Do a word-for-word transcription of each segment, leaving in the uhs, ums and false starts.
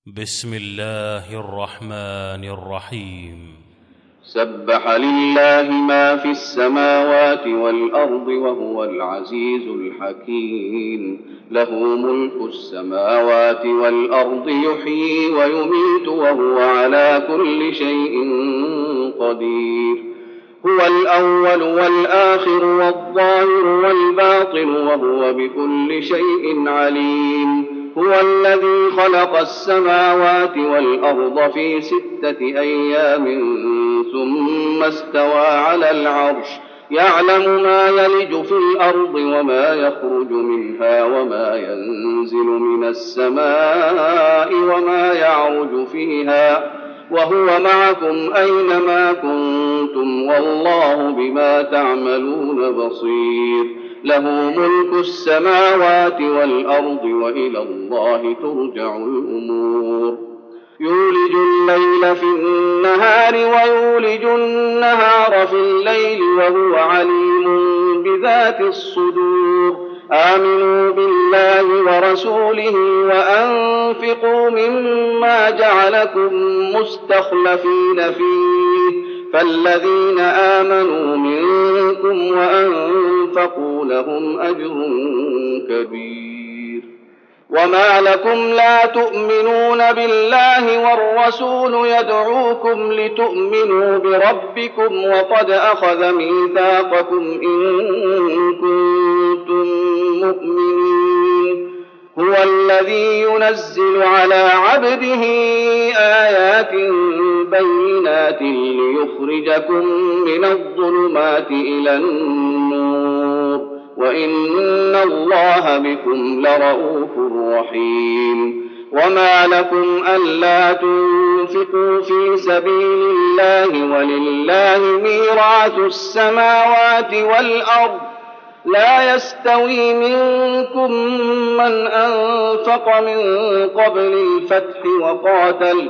بسم الله الرحمن الرحيم. سبح لله ما في السماوات والأرض وهو العزيز الحكيم. له ملك السماوات والأرض يحيي ويميت وهو على كل شيء قدير. هو الأول والآخر والظاهر والباطن وهو بكل شيء عليم. هو الذي خلق السماوات والأرض في ستة أيام ثم استوى على العرش يعلم ما يلج في الأرض وما يخرج منها وما ينزل من السماء وما يعرج فيها وهو معكم أينما كنتم والله بما تعملون بصير. له ملك السماوات والأرض وإلى الله ترجع الأمور. يولج الليل في النهار ويولج النهار في الليل وهو عليم بذات الصدور. آمنوا بالله ورسوله وأنفقوا مما جعلكم مستخلفين فيه فالذين آمنوا منكم وأنفقوا لهم أجر كبير. وما لكم لا تؤمنون بالله والرسول يدعوكم لتؤمنوا بربكم وقد أخذ ميثاقكم إن كنتم مؤمنين. هو الذي ينزل على عبده آيات بينات ليخرجكم من الظلمات إلى النور وإن الله بكم لرءوف رحيم. وما لكم ألا تنفقوا في سبيل الله ولله ميراث السماوات والأرض لا يستوي منكم من أنفق من قبل الفتح وقاتل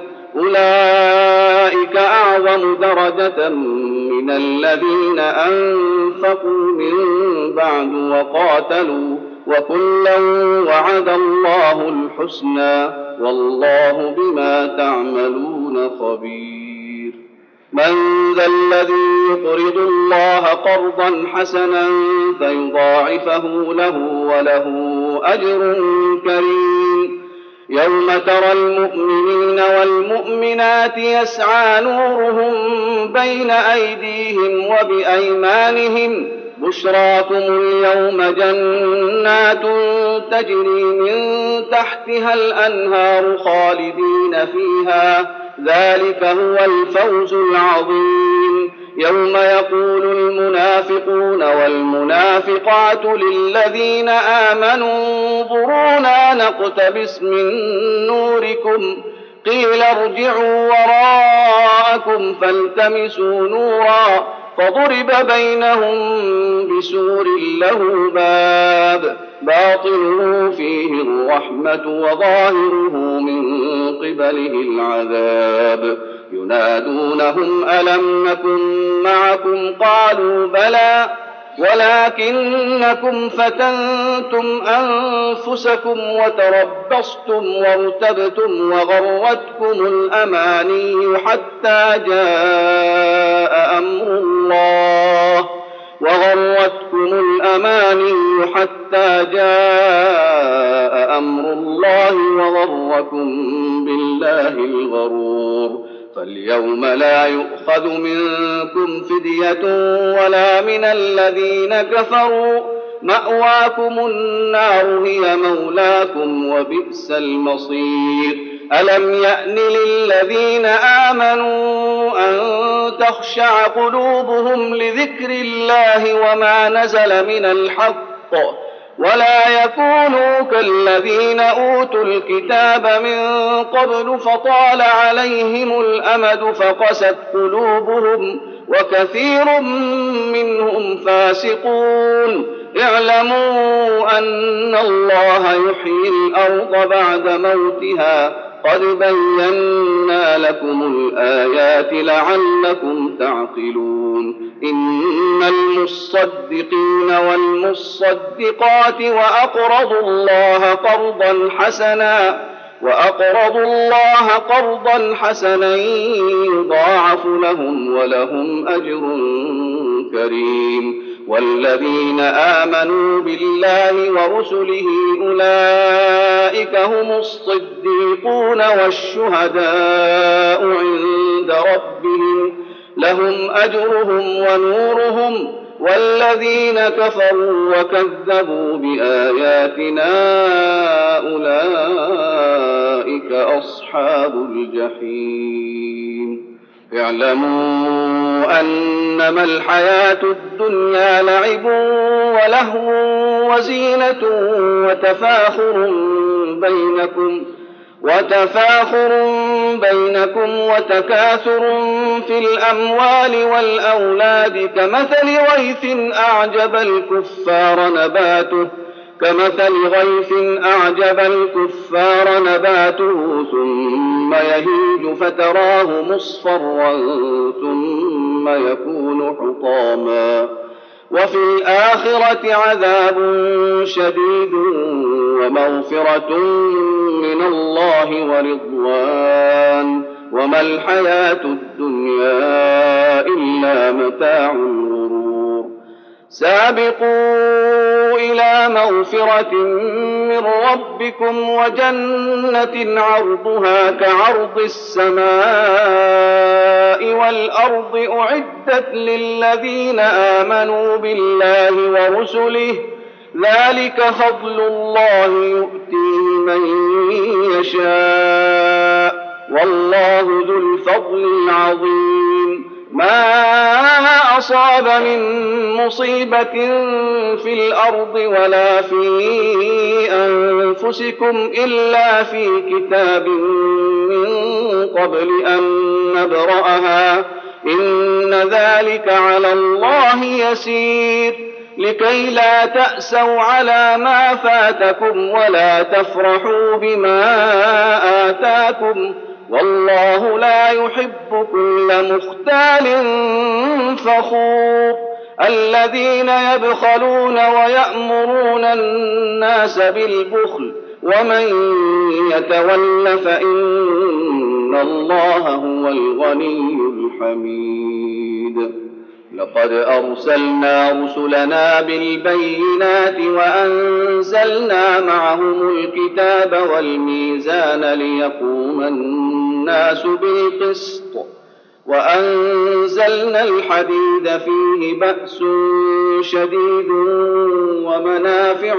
أولئك أعظم درجة من الذين أنفقوا من بعد وقاتلوا وكلا وعد الله الحسنى والله بما تعملون خبير. من ذا الذي يقرض الله قرضا حسنا فيضاعفه له وله أجر كريم. يوم ترى المؤمنين والمؤمنات يسعى نورهم بين أيديهم وبأيمانهم بشراكم اليوم جنات تجري من تحتها الأنهار خالدين فيها ذلك هو الفوز العظيم. يوم يقول المنافقون والمنافقات للذين آمنوا انظرونا نقتبس من نوركم قيل ارجعوا وراءكم فالتمسوا نورا فضرب بينهم بسور له باب باطنه فيه الرحمة وظاهره من قبله العذاب. ينادونهم ألم نكن معكم قالوا بلى ولكنكم فتنتم أنفسكم وتربصتم وارتبتم وغرتكم الأماني حتى جاء أمر الله وغرتكم الأماني حتى جاء أمر الله وغركم بالله الغرور. فاليوم لا يؤخذ منكم فدية ولا من الذين كفروا مأواكم النار هي مولاكم وبئس المصير. ألم يأن للذين آمنوا أن تخشع قلوبهم لذكر الله وما نزل من الحق ولا يكونوا كالذين أوتوا الكتاب من قبل فطال عليهم الأمد فقست قلوبهم وكثير منهم فاسقون. اعلموا أن الله يحيي الأرض بعد موتها قد بينا لكم الآيات لعلكم تعقلون. إن المصدقين والمصدقات وأقرضوا الله قرضا حسنا وأقرضوا الله قرضا حسنا يضاعف لهم ولهم أجر كريم. والذين آمنوا بالله ورسله أولئك هم الصديقون والشهداء عند ربهم لهم أجرهم ونورهم. والذين كفروا وكذبوا بآياتنا أولئك أصحاب الجحيم. اعلموا أنما الحياة الدنيا لعب ولهو وزينة وتفاخر بينكم وتفاخر بينكم وتكاثر في الأموال والأولاد كمثل غيث أعجب الكفار نباته كمثل غيث أعجب الكفار نباته ثم يهيج فتراه مصفرا ثم يكون حطاما وفي الآخرة عذاب شديد ومغفرة من الله ورضوان وما الحياة الدنيا إلا متاع الغرور. سابقوا إلى مغفرة من ربكم وجنة عرضها كعرض السماء والأرض أعدت للذين آمنوا بالله ورسله ذلك فضل الله يؤتيه من يشاء والله ذو الفضل العظيم. ما أصاب من مصيبة في الأرض ولا في أنفسكم إلا في كتاب من قبل أن نبرأها إن ذلك على الله يسير. لكي لا تأسوا على ما فاتكم ولا تفرحوا بما آتاكم والله لا يحب كل مختال فخور. الذين يبخلون ويأمرون الناس بالبخل ومن يتول فإن الله هو الغني الحميد. لقد أرسلنا رسلنا بالبينات وأنزلنا معهم الكتاب والميزان ليقوم الناس بالقسط وأنزلنا الحديد فيه بأس شديد ومنافع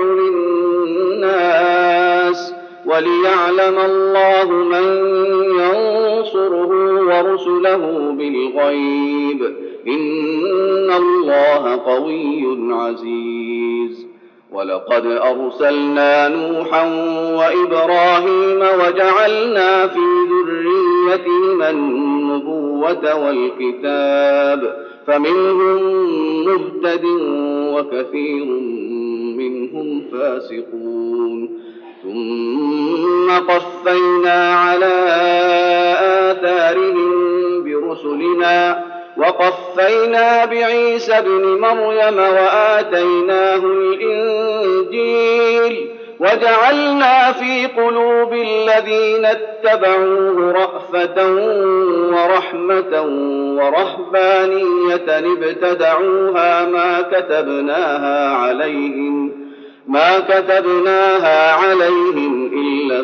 للناس وليعلم الله من ينصره ورسله بالغيب إن الله قوي عزيز. ولقد أرسلنا نوحا وإبراهيم وجعلنا في ذريتهما النبوة والكتاب فمنهم مهتد وكثير منهم فاسقون. ثم قفينا على آثارهم برسلنا وقفينا بعيسى ابن مريم وآتيناه الإنجيل وجعلنا في قلوب الذين اتبعوه رأفة ورحمة ورهبانية ابتدعوها ما كتبناها عليهم ما كتبناها عليهم إلا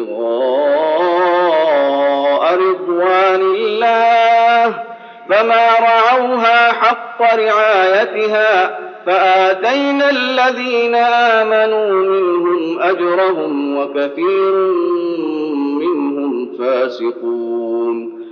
ابتغاء رضوان الله فما رعوها حق رعايتها فآتينا الذين آمنوا منهم أجرهم وكثير منهم فاسقون.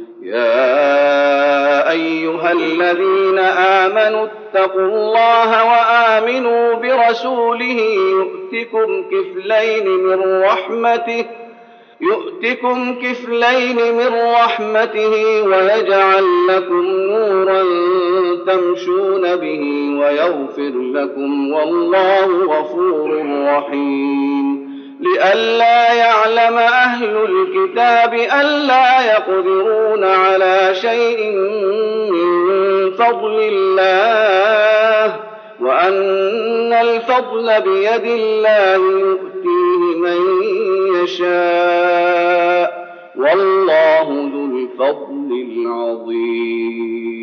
يا أيها الذين آمنوا اتقوا الله وآمنوا برسوله يؤتكم كفلين من رحمته يؤتكم كفلين من رحمته ويجعل لكم نورا تمشون به ويغفر لكم والله غفور رحيم. لئلا يعلم أهل الكتاب ألا يقدرون على شيء من فضل الله وأن الفضل بيد الله يؤتيه من يشاء والله ذو الفضل العظيم